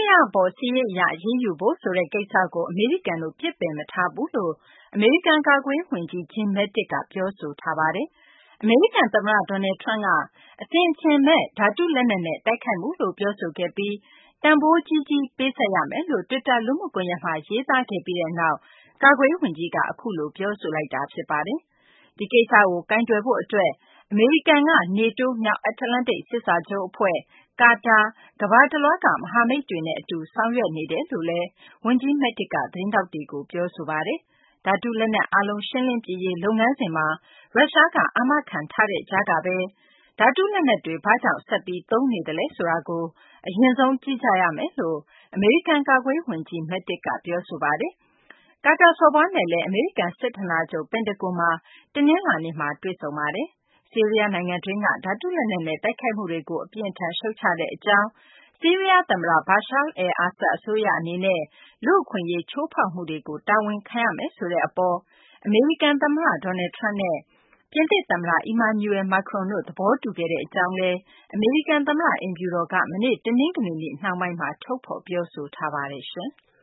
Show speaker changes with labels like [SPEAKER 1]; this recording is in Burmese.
[SPEAKER 1] ရအပေါ် စစ်ရေးအရ အရေးယူဖို့ဆိုတဲ့ကိစ္စကို အမေရိကန်တို့ ပစ်ပယ်မထားဘူးလို့ အမေရိကန်ကာကွယ်ရေးဝန်ကြီး Jim Mattis က ပြောဆိုထားပါတယ်။ အမေရိကန်သမ္မတ Donald Trump က အဆင်အခြင်မဲ့ ဓာတုလက်နက်နဲ့ တိုက်ခိုက်မှုလို့ ပြောဆိုခဲ့ပြီး တန်ဖိုးကြီးကြီး ပေးဆပ်ရမယ်လို့ တွစ်တာ လူမှုကွန်ရက်မှာ ရေးသားခဲ့ပြီးနောက် ကာကွယ်ရေးဝန်ကြီးက အခုလို ပြောဆိုလိုက်တာ ဖြစ်ပါတယ်။ ဒီကိစ္စကို ကိုင်တွယ်ဖို့အတွက် အမေရိကန်က NATO မြောက်အတ္တလန္တိတ် စစ်စာချုပ်အဖွဲ့၊ ကာတာ၊ ကမ္ဘာတလွှားက မဟာမိတ်တွေနဲ့အတူ ဆောင်ရွက်နေတယ်လို့လည်း ဝန်ကြီး Mattis က သတင်းထောက်တွေကို ပြောဆိုပါတယ်။ ဓာတုလက်နက်အားလုံး ရှင်းလင်းပစ်ရေး လုပ်ငန်းစဉ်မှာ ရုရှားက အာမခံထားတဲ့ကြားကပဲ ဓာတုလက်နက်တွေ ဘာကြောင့် ဆက်ပြီး သုံးနေသလဲ ဆိုတာကို အရင်ဆုံး ကြည့်ကြရမယ်လို့ အမေရိကန်ကာကွယ်ရေးဝန်ကြီး Mattis က ပြောဆိုပါတယ်။ ကာတာစော်ဘွားနဲ့လည်း အမေရိကန်စစ်ဌာနချုပ် ပင်တဂွန်မှာ တနင်္လာနေ့မှာ တွေ့ဆုံခဲ့ပါတယ်။ ဆီးရီးယားနိုင်ငံတွင်းက ဓာတုလက်နက်နဲ့ တိုက်ခိုက်မှုတွေကို အပြင်းအထန် ရှုတ်ချကြောင်း၊ ဆီးရီးယားသမ္မတ Bashar al-Assad အစိုးရအနေနဲ့ လူ့အခွင့်အရေး ချိုးဖောက်မှုတွေကို တာဝန်ခံရမယ်ဆိုတဲ့အပေါ် အမေရိကန်သမ္မတ Donald Trump နဲ့ ပြင်သစ်သမ္မတ Emmanuel Macron တို့ သဘောတူခဲ့ကြောင်းလည်း အမေရိကန်သမ္မတ အိမ်ဖြူတော်က မနေ့ တနင်္ဂနွေနေ့ နှောင်းပိုင်းမှာ ထုတ်ဖော် ပြောဆိုထားပါတယ်။